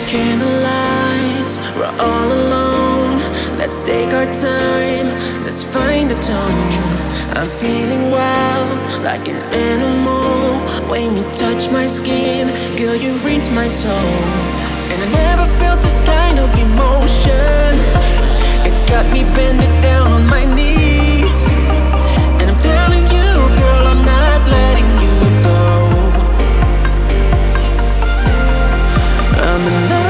Candlelights, we're all alone. Let's take our time, let's find the tone. I'm feeling wild, like an animal. When you touch my skin, girl, you reach my soul. And I never felt this kind of emotion. It got me bending down on my knees. And I'm telling you, girl, I'm not letting you go. I'm in love.